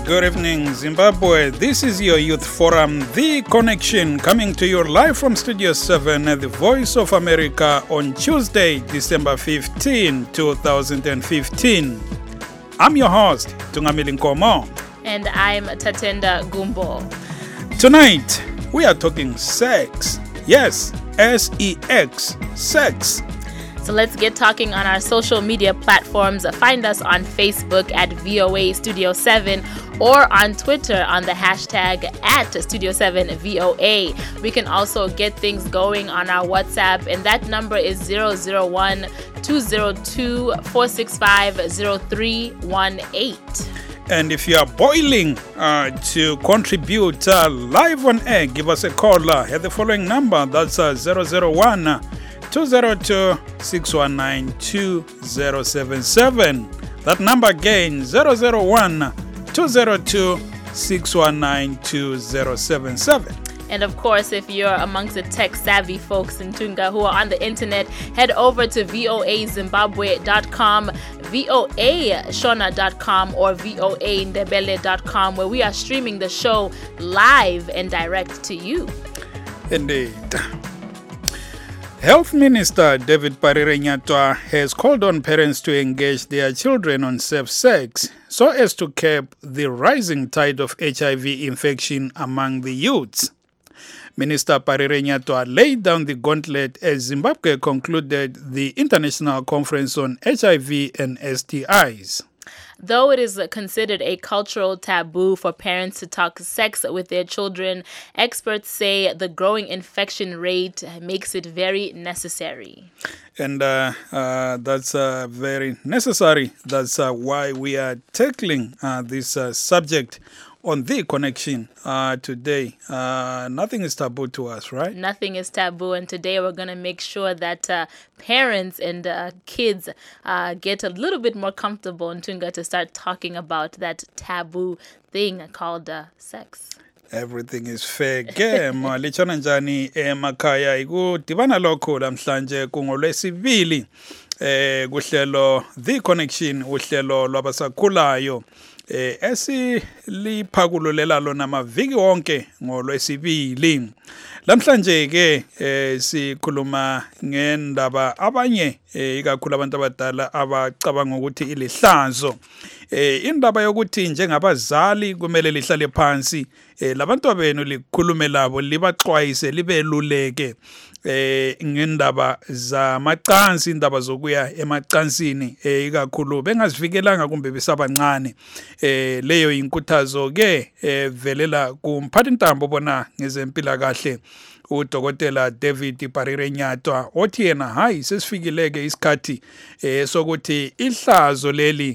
Good evening, Zimbabwe. This is your Youth Forum, The Connection, coming to you live from Studio 7 at the Voice of America on Tuesday, December 15, 2015. I'm your host, Tungamili Nkomo. And I'm Tatenda Gumbo. Tonight, we are talking sex. Yes, S-E-X, sex. So let's get talking on our social media platforms. Find us on Facebook at VOA Studio 7 or on Twitter on the hashtag at Studio 7 VOA. We can also get things going on our WhatsApp, and that number is 001-202-465-0318. And if you are boiling to contribute live on air, give us a call at the following number. That's 001-202-619-2077. That number again, 001-202-619-2077. And of course, if you're amongst the tech-savvy folks in Tunga who are on the internet, head over to voazimbabwe.com, voashona.com, or voandebele.com, where we are streaming the show live and direct to you. Indeed. Health Minister David Parire-Nyatwa has called on parents to engage their children on safe sex so as to curb the rising tide of HIV infection among the youths. Minister Parire-Nyatwa laid down the gauntlet as Zimbabwe concluded the International Conference on HIV and STIs. Though it is considered a cultural taboo for parents to talk sex with their children, experts say the growing infection rate makes it very necessary. And that's very necessary. That's why we are tackling this subject on The Connection today. Nothing is taboo to us, right? Nothing is taboo, and today we're going to make sure that parents and kids get a little bit more comfortable in Tunga to start talking about that taboo thing called sex. Everything is fair game. Lichona njani emakhaya ikudibana lokho lamhlanje kungolwesibili kuhlelo The Connection, uhlelo lwabasakhulayo esiliphakululela lona maviki wonke ngolwesibili. Lamhlanje ke sikhuluma ngendaba abanye ikakhulu abantu abadala abacabanga ukuthi ilihlazo. Indaba yokuthi njengabazali kumele lihlale phansi labantu benu likhulume labo, libaxwayise, libeluleke ngendaba zamacansi, indaba zokuya emacansini ikakhulu bengazivikelanga kumbe besabancane. Leyo inkuthazo ke velela kumphathi ntambo bona ngezempilakahle uDokotela David Parire-Nyatwa othi yena hayi sesifikileke isikhathi sokuthi ihlazo leli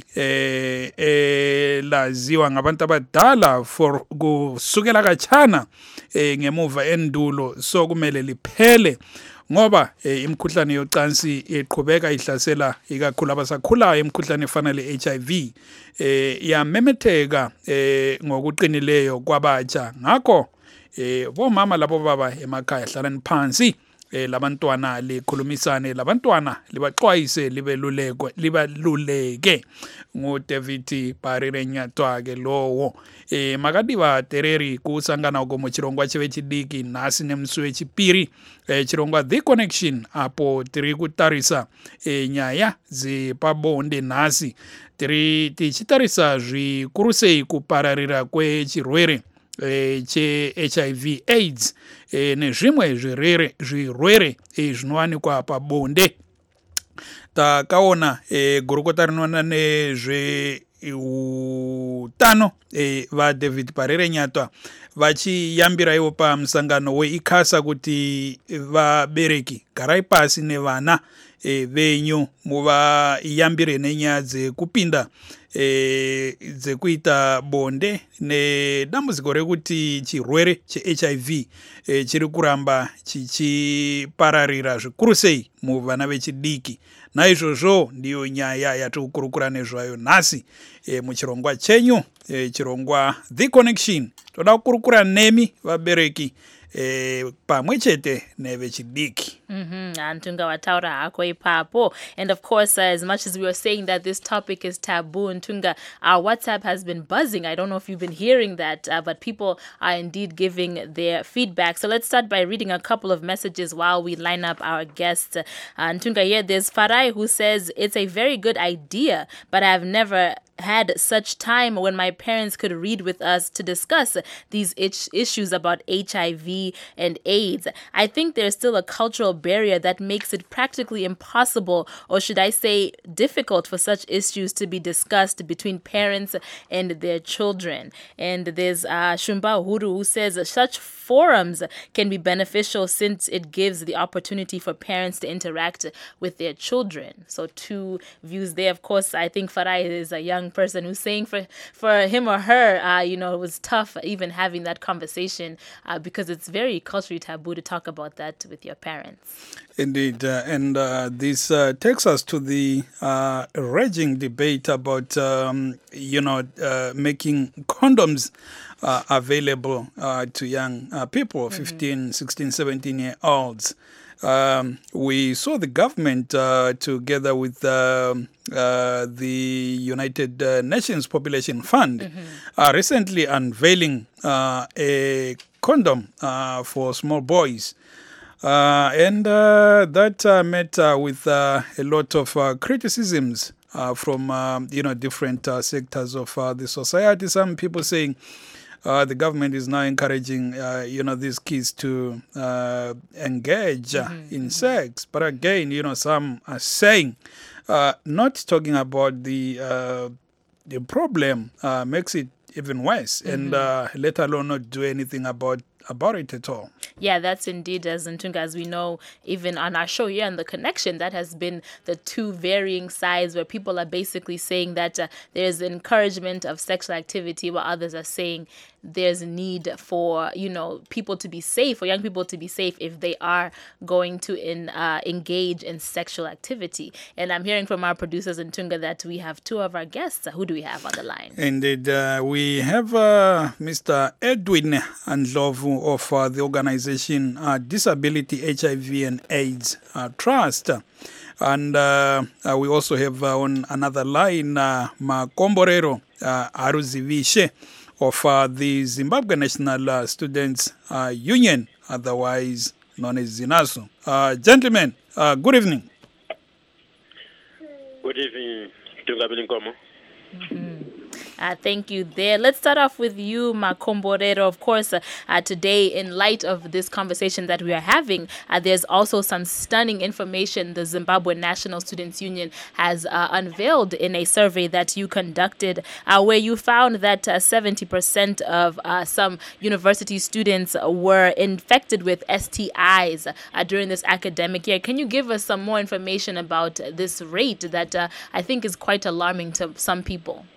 laziwa ngabantu abadala for kusukela kachana ngemuva endulo so kumele liphele ngoba imikhuhlane yocansi iqhubeka ihlasela ikakhulu abasakhulayo. Imikhuhlane efana le-HIV yamemetheka ngokuqinileyo kwabatsha. Ngakho bomama labo baba emakhaya hlalani phansi labantwana likhulumisane labantwana libaxwayise libaluleke. nguDavid Parire-Nyatwa ke lowo makadiva tereri kusangana uko muchirongwa chevechidiki nasi nemsuwe chipiri chirongwa The Connection apo tiri kutarisa nyaya dzepabonde nasi tiri tichitarisa zvikurusei kupararira kwechirwere che-HIV AIDS nezvimwe zvirwere zvinowanikwa pabonde. Takaona gurukota rinoona nezveutano vaDavid Parire-Nyatwa vachiyambira ivo pamusangano weICASA kuti vabereki garai pasi nevana venyu muvayambire nenyaya dzekupinda dzekuita bonde nedambudziko rekuti chirwere che-HIV chiri kuramba chichipararira zvikuru sei muvana vechidiki. Naizvozvo ndiyo nyaya yatikukurukura nezvayo nhasi muchirongwa chenyu chirongwa The Connection. Toda kukurukura nemi vabereki pamwe chete nevechidiki. Antunga wataura hako ipapo. And of course, as much as we were saying that this topic is taboo, Ntunga, our WhatsApp has been buzzing. I don't know if you've been hearing that, but people are indeed giving their feedback. So let's start by reading a couple of messages while we line up our guests. Ntunga, here there's Farai who says, it's a very good idea, but I've never had such time when my parents could read with us to discuss these issues about HIV and AIDS. I think there's still a cultural barrier that makes it practically impossible, or should I say difficult, for such issues to be discussed between parents and their children. And there's Shumba Uhuru who says such forums can be beneficial since it gives the opportunity for parents to interact with their children. So two views there. Of course, I think Farai is a young person who's saying for him or her, it was tough even having that conversation because it's very culturally taboo to talk about that with your parents. Indeed, and this takes us to the raging debate about, making condoms available to young people, 15, 16, 17-year-olds. We saw the government together with the United Nations Population Fund recently unveiling a condom for small boys. And that met with a lot of criticisms from different sectors of the society. Some people saying the government is now encouraging these kids to engage in sex. But again, some are saying not talking about the problem makes it even worse, and let alone not do anything about it at all. Yeah, that's indeed, as Ntunga, as we know, even on our show here on The Connection, that has been the two varying sides where people are basically saying that there's encouragement of sexual activity, while others are saying there's a need for, people to be safe, or young people to be safe if they are going to engage in sexual activity. And I'm hearing from our producers in Ntunga that we have two of our guests. Who do we have on the line? Indeed, we have Mr. Edwin Ndlovu of the organization Disability HIV and AIDS Trust. And we also have on another line Makomborero Aruzivishe of the Zimbabwe National Students Union, otherwise known as ZINASU. Gentlemen, good evening. Good evening, Tungabili Nkomo. Thank you there. Let's start off with you, Makomborero. Of course, today, in light of this conversation that we are having, there's also some stunning information the Zimbabwe National Students Union has unveiled in a survey that you conducted, where you found that 70% of some university students were infected with STIs during this academic year. Can you give us some more information about this rate that I think is quite alarming to some people?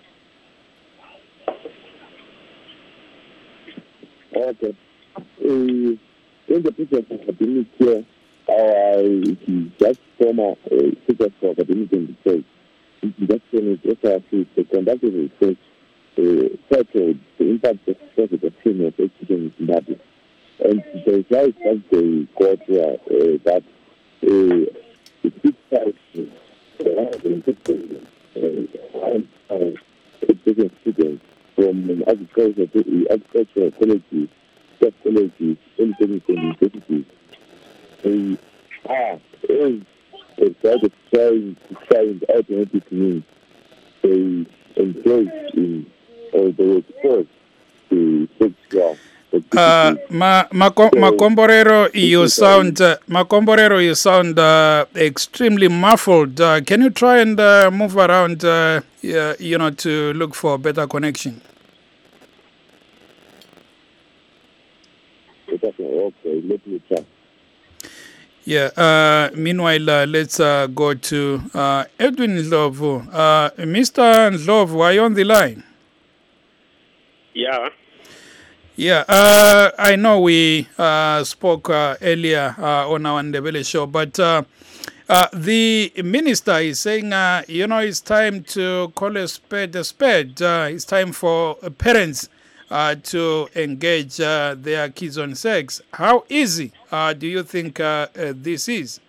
Okay. In the previous academic year, just former teachers for academic and research, induction is also conducted research titled The Impact of Sex Education of Education in Zimbabwe. And the results that they got that the teachers education students from agricultural colleges, tech colleges, polytechnic universities, they are side of trying to find alternative means. They engage in, or they were exposed to sexual. Makomborero, you sound extremely muffled. Can you try and move around, to look for a better connection? Okay, let me try. Yeah. Meanwhile, let's go to Edwin Ndlovu. Mr. Ndlovu, are you on the line? Yeah. Yeah, I know we spoke earlier on our Ndebele show, but the minister is saying, it's time to call a spade a spade. It's time for parents to engage their kids on sex. How easy do you think this is?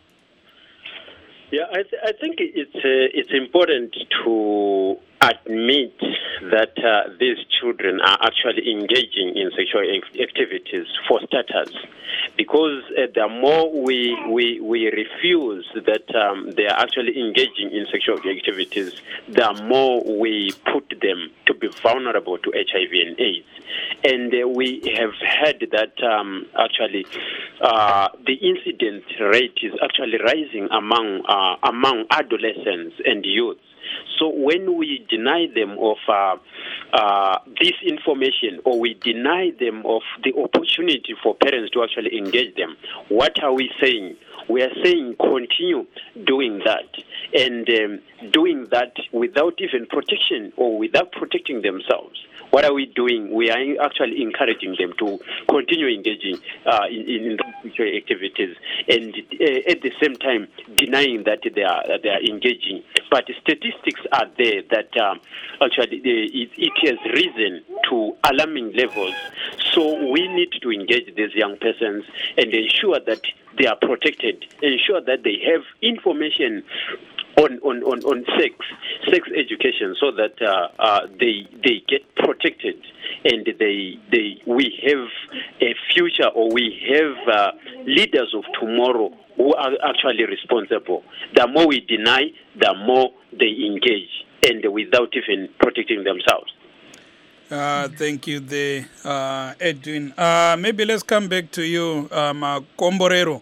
Yeah, I think it's important to admit that these children are actually engaging in sexual activities for starters, because the more we refuse that they are actually engaging in sexual activities, the more we put them to be vulnerable to HIV and AIDS. And we have heard that actually the incidence rate is actually rising among adolescents and youth. So when we deny them of this information, or we deny them of the opportunity for parents to actually engage them, what are we saying? We are saying continue doing that, and doing that without even protection or without protecting themselves. What are we doing? We are actually encouraging them to continue engaging in those sexual activities, and at the same time denying that they are engaging. But statistics are there that actually it has risen to alarming levels. So we need to engage these young persons and ensure that they are protected, ensure that they have information on sex education, so that they get protected, and we have a future, or we have leaders of tomorrow who are actually responsible. The more we deny, the more they engage, and without even protecting themselves. Thank you there, Edwin. Maybe let's come back to you, Komborero.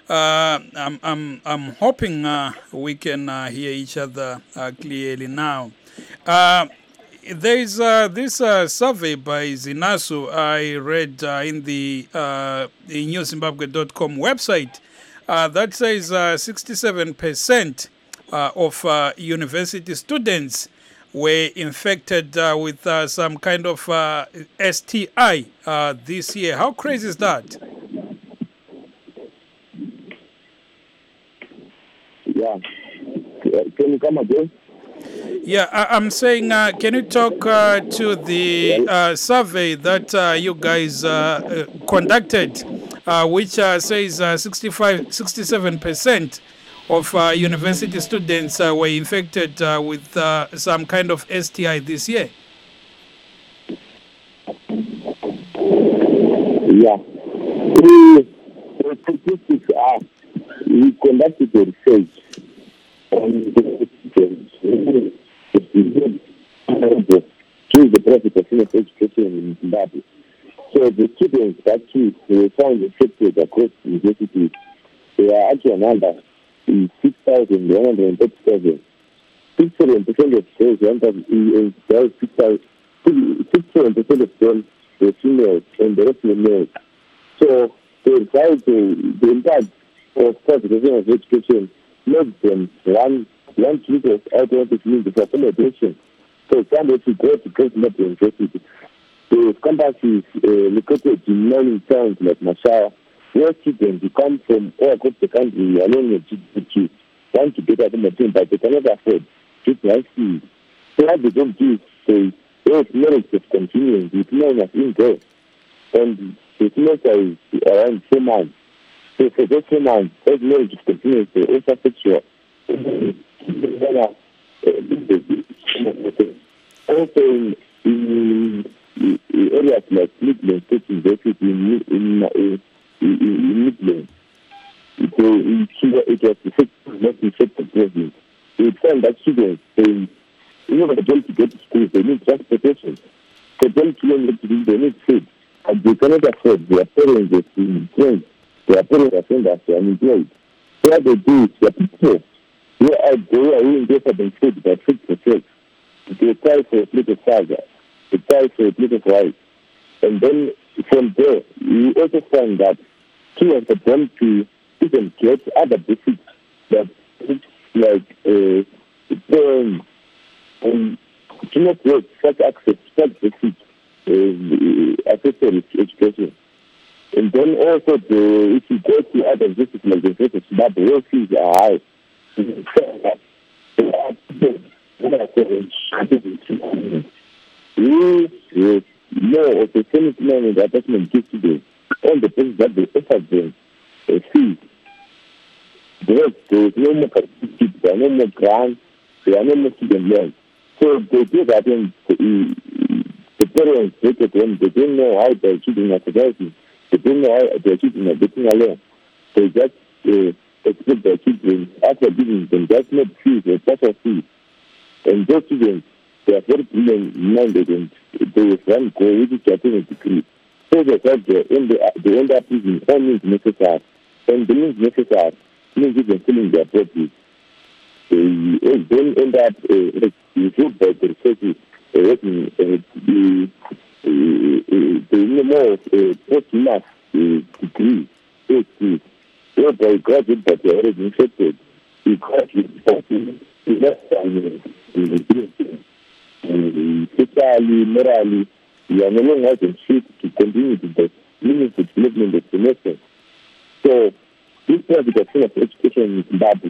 I'm hoping we can hear each other clearly now. There is this survey by Zinasu I read in the newzimbabwe.com website that says 67% of university students were infected with some kind of STI this year. How crazy is that? Yeah. Can you come again? Yeah, I'm saying, can you talk to the survey that you guys conducted, which says 67% of university students were infected with some kind of STI this year? Yeah. The statistics are, we conducted a research on the students through the Project of Senior Education in Zimbabwe. So the students that were found infected across universities, they are actually a number is 6,137. 67% of those 67% of them were females and the rest were males. So the impact of Project of Education made them one group of alternative means of accommodation. For example, if you go to Great Zimbabwe University, the campuses located in mining towns like Mashawa, where students who come from all across the country along with GDP want to get accommodation, but they cannot afford just high fees. So what they don't do is they have knowledge of continuing with knowing of in-there. And the semester is around 4 months. So for those 4 months, those knowledge of continuing is also sexual. Also in areas like Midland State University in Midland, it was not infected province. We found that students, in order for them to get to school, they need transportation. For them to learn what to do, they need food. And they cannot afford. Their parents are in trained. Their parents are saying that they are unemployed. So what they do is they are people who are willing to offer them food, but food for sex. They try for a plate of saga. They try for a plate of rice. And then from there, we also find that students are them to even get other basics that like and do not get such access, such basic accessory education. And then also if you go to other districts like the state of Zimbabwe, where fees are high, we the Senate and the attachment gives to them, all the things that they offered them, fees. There is no more capacity, there are no more grants, there are no more student loans. So they do that, and the parents look at them, they don't know how their children are surviving, they don't know how their children are getting along. They just expect their children, after giving them just not fees or partial fees. And those students, they are very brilliant-minded, and they run go with getting a degree. So they said they end up using all means necessary. And the means necessary means even filling their bodies. They don't end up reviewed by the researchers working the more post-math degree. Whereby graduate that they are already infected, you graduate socially, morally, you are no longer in shape to continue to the meaningful development of the nation. So, this private of education in Zimbabwe.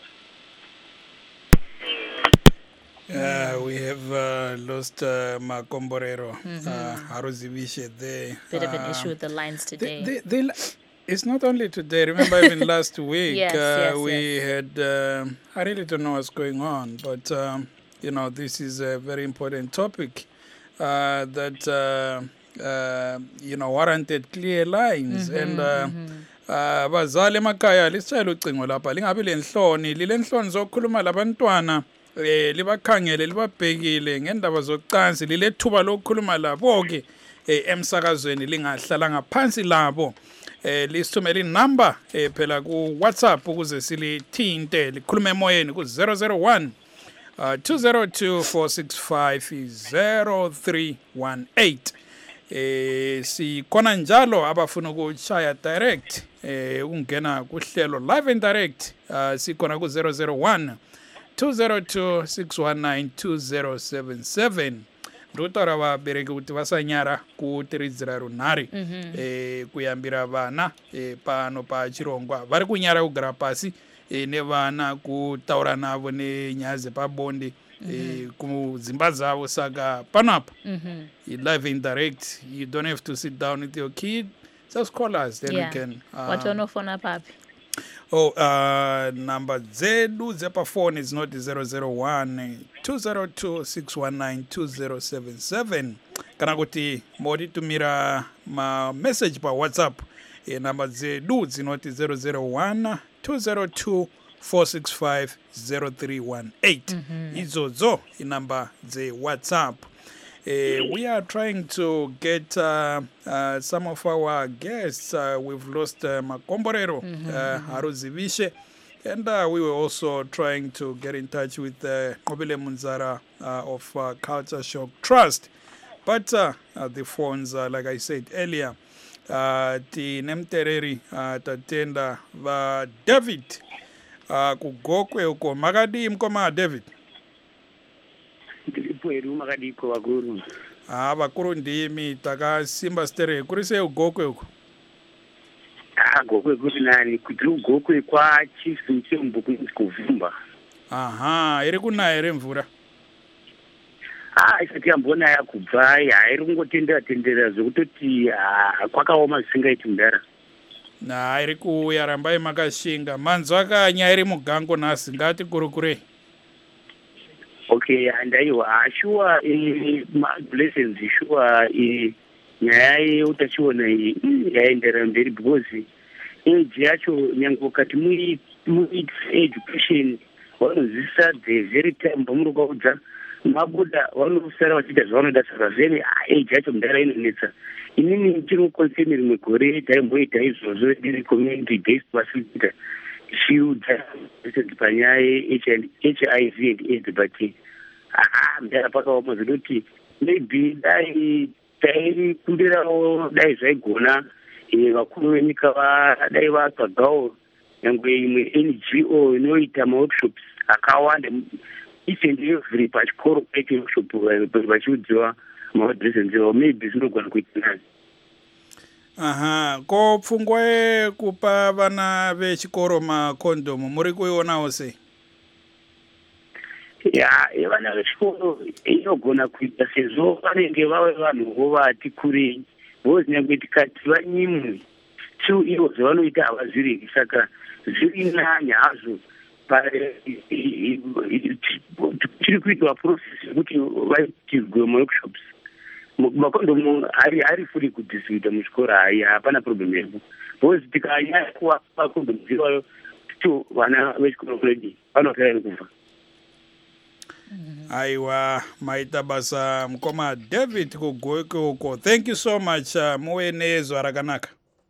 We have lost Makomborero, Haruzivishe there. Bit of an issue with the lines today. It's not only today. Remember, even last week, we yes. had, I really don't know what's going on, but, this is a very important topic that, warranted clear lines. And bazali emakhaya lisitshayela ucingo lapha lingabi lenhloni lilenhloni zokukhuluma labantwana libakhangele libabhekile ngendaba zocansi lilethuba lokukhuluma labo ke emsakazweni lingahlala ngaphansi labo lisithumela inamba phela ku WhatsApp ukuze silithinte likhulume emoyeni ku 001 202 465 0318 sikhona njalo abafuna ukushaya direct ungena kuhlelo live and direct sikhona ku 001 202 619 2077 ndotara vabereki kuti vasanyara kutiridzira runhare kuyambira vana pano pachirongwa vari kunyara kugara pasi nevana kutaura navo nenyaya dzepabonde kudzimba dzavo saka panapa live and direct you don't have to sit down with your kid just call us then we can watonofona papi number dzedu dzepafoni is not 001 202 619 2077 kana kuti moditumira message pa WhatsApp number dzedu dzinoti 001 202 465 0318 idzodzo inamba dzeWhatsApp. We are trying to get some of our guests. We've lost Makomborero, Haruzivishe, and we were also trying to get in touch with Kobile Munzara of Culture Shock Trust. But the phones, like I said earlier, the Nemtereri tatenda va David kugokwe uko magadi mkoma David. Vakuru ndimi takasimba stere kuri sei ugokwe uko gokwe kuti nani kuti ugokwe kwa chifu chembuku kuvumba iri kunaya ere mvura isati yambonaya kubva iri kungotendera zvekutoti kwakaoma zvisingaiti mudara iri kuuya rambai makashinga manzwa akanya iri mugango nhasi ngati kurukurei. Okay, and sure, blessings, sure, nyaya yeutachiona yaendera mberi because age yacho nyange kati education vanozivisa the very time pamuri kwaudza mabuda vanosara vachiita zvavanoda saka zvene age yacho mudara inonetsa. Inini chiri muconcern rimwe gore taimboita izvozvo ndiri community based facilitator chiudza panyaya HIV and AIDS but mudara pakaoma zvinoti maybe dai taikumbirawo dai zvaigona vakuru venyika dai vatsvagawo nyangwe imwe NGO inoita maworkshops akawanda each and every pachikoro paite workshop vachiudziwa maadresses avo maybe zvinogona kuita nani. Ko pfungwa yekupa vana vechikoro makondomu muri kuionawo sei? vana vechikoro inogona kuita sezvo vanenge vave vanhu vovati kurei vozinya tikati vanyimwe so ivo zvavanoita havazvireki saka zviri nanya hazvo tiri kuitwa process yekuti vaitirwe workshops makondomu ari furi kudistribute muchikoro hapana problem yepo because tikanyaya kuwapa makondomu dzivayo to vana vechikoro kuredi vanopera kufa. Aiwa maita basa mkoma David kugoko. Thank you so much muwe nezwa rakanaka.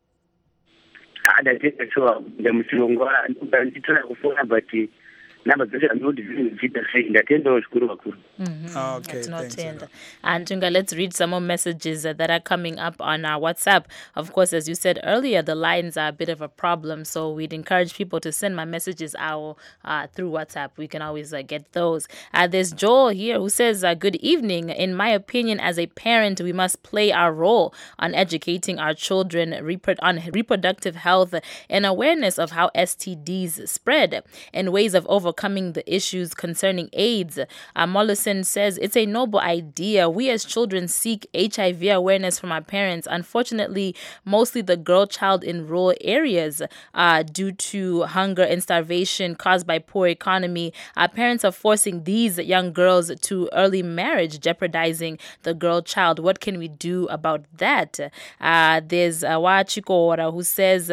Ndatekerewa ndamuchirongwa nditira kufona but number dzeshe anodi zvinozita sei ndatendawo zvikuru vakuru. Okay, thanks. And Tunga, let's read some more messages that are coming up on our WhatsApp. Of course, as you said earlier, the lines are a bit of a problem, so we'd encourage people to send my messages out through WhatsApp. We can always get those. There's Joel here who says, good evening. In my opinion, as a parent, we must play our role on educating our children on reproductive health and awareness of how STDs spread and ways of overcoming the issues concerning AIDS. Mollison says, it's a noble idea. We as children seek HIV awareness from our parents. Unfortunately, mostly the girl child in rural areas due to hunger and starvation caused by poor economy. Our parents are forcing these young girls to early marriage, jeopardizing the girl child. What can we do about that? There's Wachikora who says,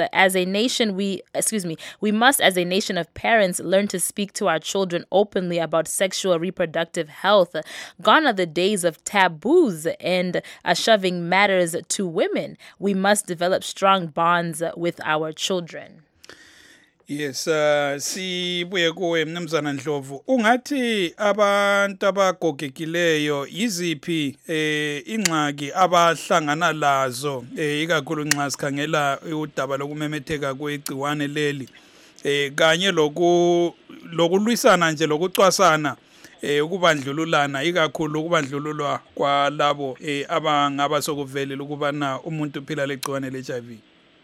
we must as a nation of parents learn to speak to our children openly about sexual reproductive health. Gone are the days of taboos and shoving matters to women. We must develop strong bonds with our children. Yes, sibuye kuwe mnumzana Ndlovu. Ungathi abantu abagogekileyo iziphi ingxaki abahlangana lazo ikakhulu nxa sikhangela udaba lokumemetheka kwegciwane leli kanye lokulwisana nje lokucwasana ukubandlululana ikakhulu ukubandlululwa kwalabo abangaba sokuvelela ukubana umuntu uphila legciwane le-HIV.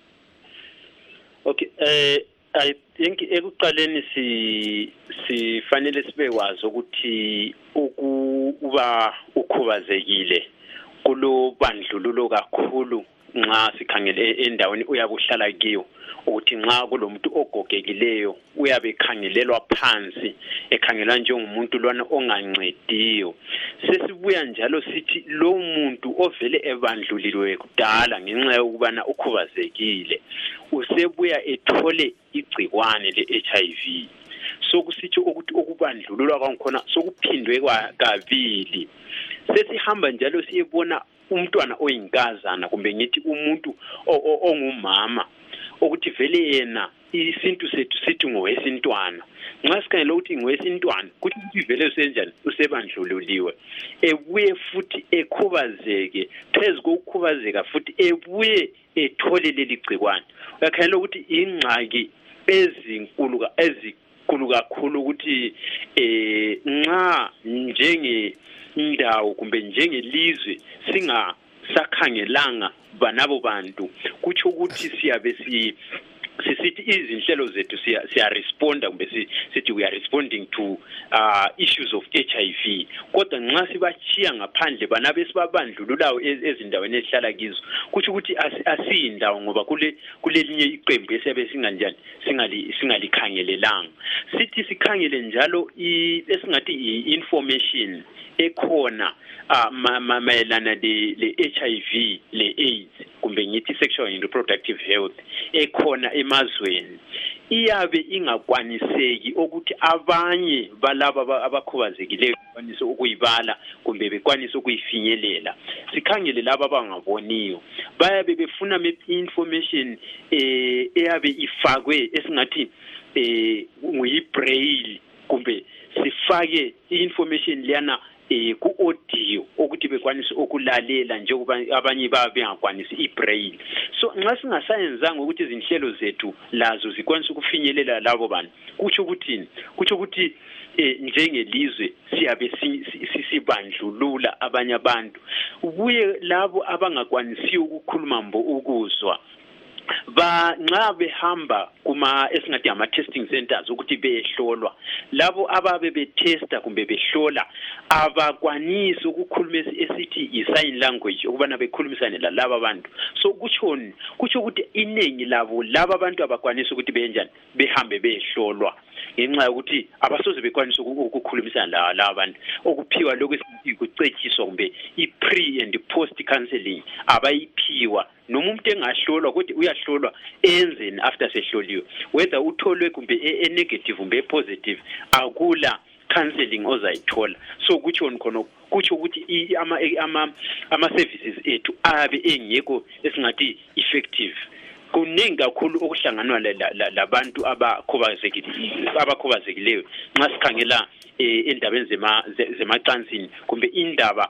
Okay, I think ekuqaleni sifanele sibekwazi ukuthi ukuba ukhubazekile kulo bandlululo kakhulu nxa sikhangele endaweni uyakuhlala kiyo ukuthi nxa kulomuntu ogogekileyo uyabe ekhangelelwa phansi ekhangelwa njengomuntu lwana ongancediyo. Sesibuya njalo sithi lo muntu ovele ebandlulilwe kudala ngenxa yokubana ukhubazekile usebuya ethole igciwane le-HIV. Sokusitsho ukuthi ukubandlululwa kwakhona sokuphindwe kabili. Sesihamba njalo siyebona umntwana oyinkazana kumbe ngithi umuntu ongumama ukuthi vele yena isintu sethu sithi ngowesintwana. Nxa sikhangela ukuthi ngowesintwana kuthi vele usenjani usebandlululiwe ebuye futhi ekhubazeke phezu kokukhubazeka futhi ebuye ethole leli gciwane. Uyakhangela ukuthi ingxaki ezinkulu kakhulu ukuthi nxa indawo kumbe njengelizwe singasakhangelanga banabo bantu kutsho ukuthi siyabe sisithi izinhlelo zethu siya responda kumbe sithi we are responding to issues of HIV. Kodwa nxa sibachiya ngaphandle bana besibabandlululayo ezindaweni ezihlala kizo kuthi ukuthi asiyindawo ngoba kulelinye iqembu esiyabe singanjani singalikhangelelanga. Sithi sikhangele njalo esingathi information ekhona mayelana le HIV le AIDS kumbe ngithi sexual and reproductive health ekhona emazweni iyabe ingakwaniseki ukuthi abanye balaba abakhubazekileyo bekwanise ukuyibala kumbe bekwanise ukuyifinyelela. Sikhangele laba abangaboniyo bayabe befuna information eyabe ifakwe esingathi nguyi-braille kumbe sifake information liyana ku-audio ukuthi bekwanise ukulalela njengoba abanye bengakwanisi i-braille. So nxa singasayenzanga ukuthi izinhlelo zethu lazo zikwanise ukufinyelela labo bantu kutsho ukuthi njengelizwe siyabe sibandlulula abanye abantu ubuye labo abangakwanisi ukukhuluma ukuzwa nxa behamba kuma esingathi ama-testing centers ukuthi behlolwa labo ababe betesta kumbe behlola abakwanisi ukukhuluma esithi i-sign language ukubana bekhulumisane lalaba abantu so kutsho ukuthi iningi labo laba abantu abakwanisi ukuthi benjani behambe behlolwa ngenxa yokuthi abasoze bekwanisa ukukhulumisana laba bantu okuphiwa lokho kucetshiswa kumbe i-pre and post counseling abayiphiwa noma umuntu engahlolwa ukuthi uyahlolwa enzeni after sehloliwe whether utholwe kumbe e-negative kumbe e-positive akula counseling ozayithola so kutsho khona kutsho ukuthi ama-services ethu abe engekho esingathi effective kuningi kakhulu okuhlanganwa labantu abakhubazekileyo nxa sikhangela endabeni zemacansini kumbe indaba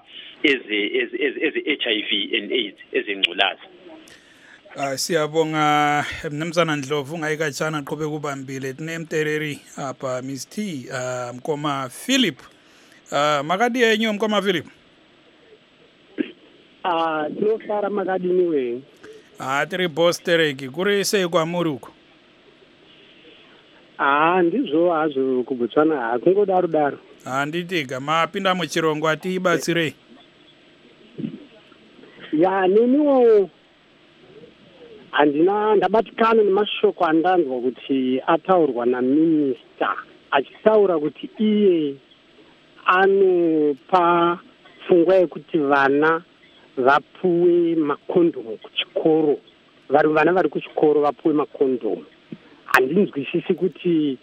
eze-HIV and AIDS ezengculaza. Siyabonga Mnumzana Ndlovu ngayikatshana qobe kubambile tinemtereri apha Miss T Mkoma Philip makadi yenyu Mkoma Philip tinofara makadini we tiri boss tereki kuri sei kwa muruko ndizvo hazvo kubotswana hakungodaro handitiga mapinda muchirongo atiibatsirei neniwo ndabatikana nemashoko andanzwa kuti ataurwa naminista achitaura kuti iye anopa pfungwa yekuti vana vapuwe makondomu kuchikoro vana vari kuchikoro vapuwe makondomu handinzwisisi kuti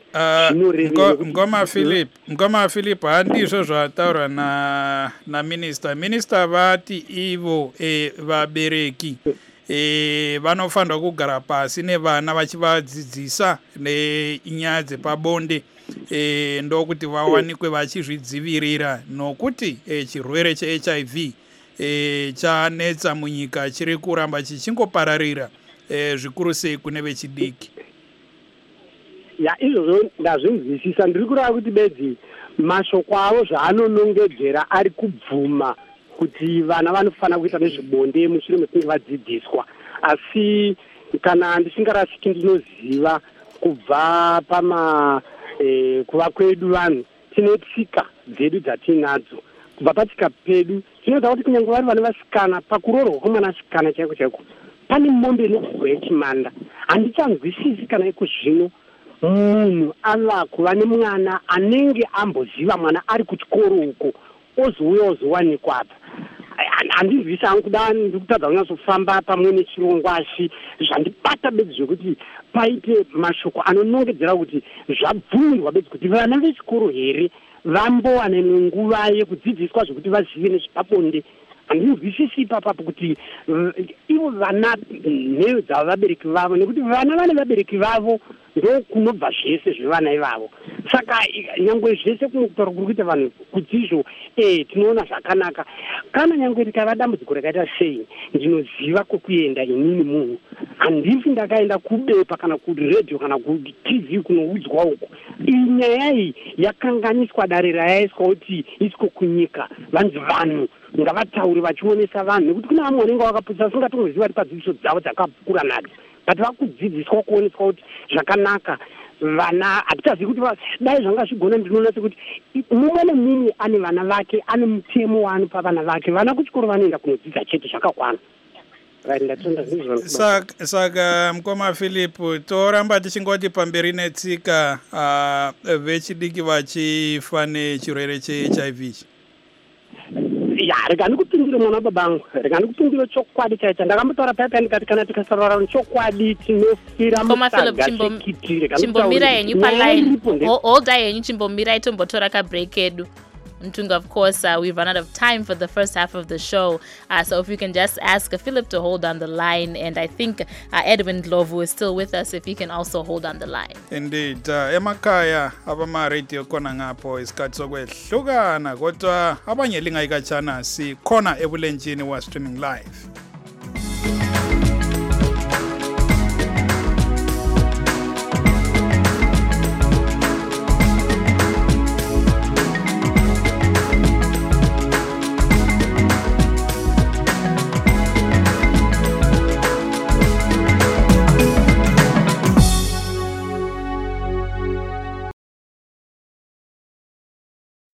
Mkoma Philip handizvo zvataura na minister vati ivo vabereki vanofanirwa kugara pasi nevana vachivadzidzisa nenyaya dzepabonde ndokuti vawanikwe vachizvidzivirira nokuti chirwere che-HIV chanetsa munyika chiri kuramba chichingopararira zvikuru sei kune vechidiki. Izvozvo ndazvinzwisisa ndiri kureva kuti bedzi mashoko avo zvaanonongedzera ari kubvuma kuti vana vanofanira kuita nezvebonde mushure mekunge vadzidziswa asi kana ndisingarasiki ndinoziva kubva kuva kwedu vanhu tine tsika dzedu dzatinadzo kubva patsika pedu tinoda kuti kunyange vari vana vasikana pakuroorwa kwemwanasikana chaiko chaiko pane mombe inogurwa yechimanda handichanzwisisi kana iko zvino munhu ava kuva nemwana anenge amboziva mwana ari kuchikoro uko ozouya ozowanikwa apa handinzwisisi hangu kuda ndikutadza kunyazofamba pamwe nechirongwa asi zvandibata bedzi zvekuti paite mashoko anonongedzera kuti zvabvumirwa bedzi kuti vana vechikoro here vambowana nenguva yekudzidziswa zvokuti vazive nezvepabonde handinzwisisi ipapapo kuti ivo vana nheyo dzavo vabereki vavo nekuti vana vane vabereki vavo ndo kunobva zvese zvevana ivavo saka nyangwe zvese kunokutaura kuri kuita vanhu kuti izvo tinoona zvakanaka kana nyangwe rikava dambudziko rakaita sei ndinoziva kwekuenda inini munhu handifi ndakaenda kubepa kana kuredhiyo kana kutv kunoudzwa uko iyi nyaya iyi yakanganiswa dare rayaiswa kuti isiko kunyika vanzi vanhu ngavataure vachionesa vanhu nekuti kuna vamwe vanenge vakaputsa singatongoziva ri padzidziso dzavo dzakakura nadzo but vakudzidziswa kuoneswa kuti zvakanaka vana hatichazivi kuti dai zvanga zvigona ndinoona sekuti mumwe nemumwe ane vana vake ane mutemo waanopa vana vake vana kuchikoro vanoenda kunodzidza chete zvakakwana. Saka Mkoma Philip toramba tichingoti pamberi netsika vechidiki vachifa nechirwere che-HIV rega ndikupindire mwana babangu rega ndikupindire chokwadi chaicha ndakambotaura paipa ndikati kana tikasaurara chokwadi tinofira musaga sekiti chimbomira yenyu paline holda yenyu chimbomira tombotora kabreak edu. Ntunga, of course, we've run out of time for the first half of the show. So if you can just ask Philip to hold on the line. And I think Edwin Ndlovu is still with us, if he can also hold on the line. Indeed. Emakaya, abama radio kona ngapo isikhathi sokwehlukana kodwa abanye lingayikatshana si khona ebulenjini wa streaming live.